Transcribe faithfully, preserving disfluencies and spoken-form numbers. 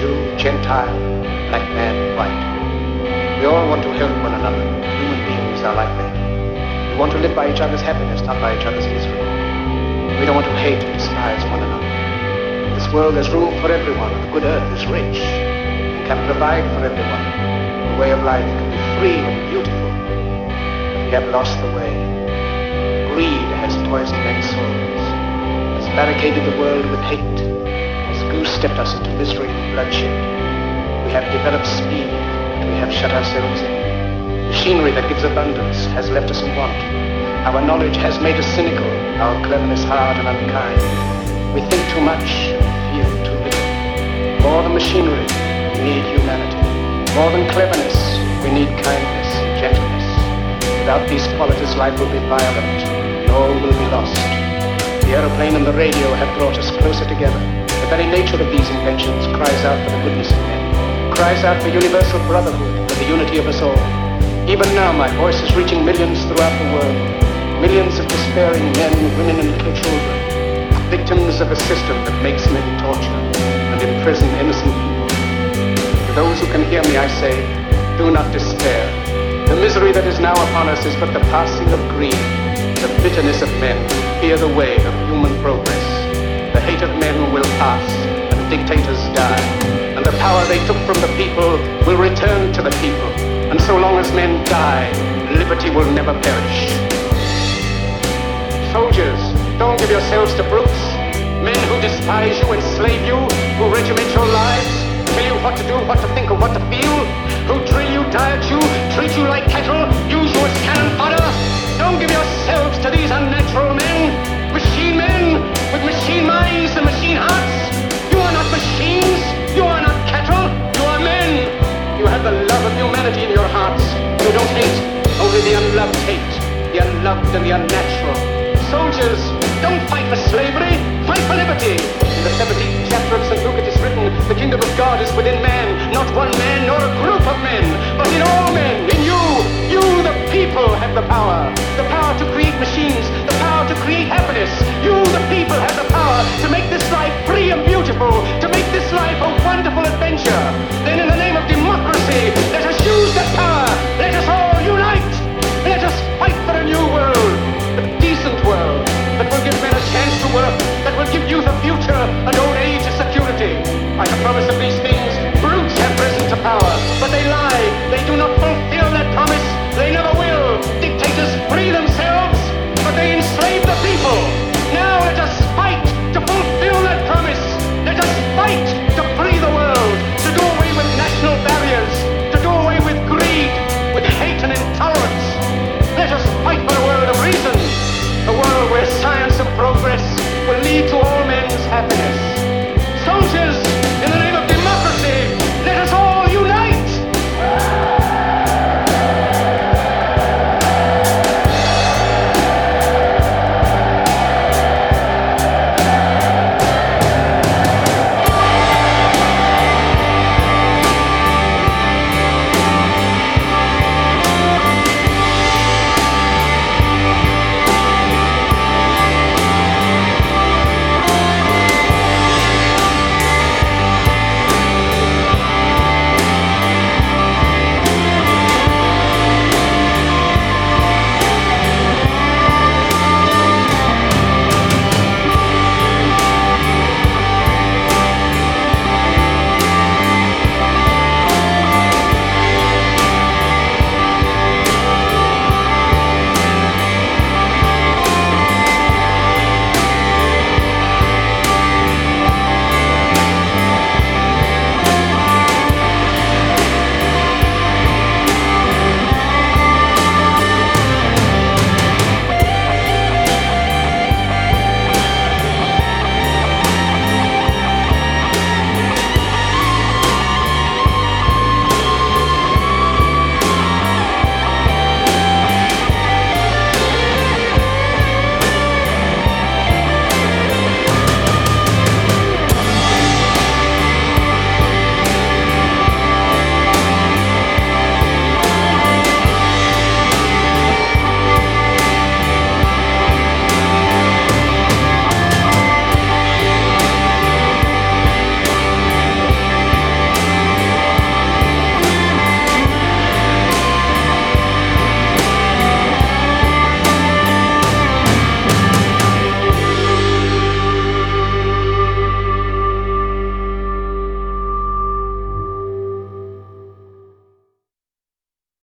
Jew, Gentile, black man, white. We all want to help one another. Human beings are like that. We want to live by each other's happiness, not by each other's misery. We don't want to hate and despise one another. In this world there's room for everyone. The good earth is rich and can provide for everyone. The way of life can be free and beautiful. But we have lost the way. Greed has poisoned men's souls, has barricaded the world with hate, has goose-stepped us into misery and bloodshed. We have developed speed, and we have shut ourselves in. Machinery that gives abundance has left us in want. Our knowledge has made us cynical, our cleverness hard and unkind. We think too much, feel too little. More than machinery, we need humanity. More than cleverness, we need kindness and gentleness. Without these qualities, life will be violent, and all will be lost. The aeroplane and the radio have brought us closer together. The very nature of these inventions cries out for the goodness of men, cries out for universal brotherhood, for the unity of us all. Even now, my voice is reaching millions throughout the world. Millions of despairing men, women, and little children, victims of a system that makes men torture and imprison innocent people. To those who can hear me, I say, do not despair. The misery that is now upon us is but the passing of greed, the bitterness of men who fear the way of human progress. The hate of men will pass, and dictators die, and the power they took from the people will return to the people. And so long as men die, liberty will never perish. Soldiers, don't give yourselves to brutes, men who despise you, enslave you, who regiment your lives, tell you what to do, what to think, or what to feel, who drill you, diet you, treat you like cattle, use you as cannon fodder. Don't give yourselves to these unnatural men, machine men with machine minds and machine hearts. You are not machines, you are not cattle, you are men. You have the love of humanity in your hearts. You don't hate, only the unloved hate, the unloved and the unnatural. Soldiers, don't fight for slavery, fight for liberty. In the seventeenth chapter of Saint Luke it is written, the kingdom of God is within man, not one man nor a group of men, but in all men, in you. You, the people, have the power. The power to create machines, the power to create happiness. You, the people, have the power to make this life free and beautiful, to make this life a wonderful adventure. Then in the name of democracy, let us use that power. Let us all unite. Let us fight for a new world. World that will give men a chance to work, that will give youth a future and old age a security. By the promise of these things, brutes have risen to power, but they lie.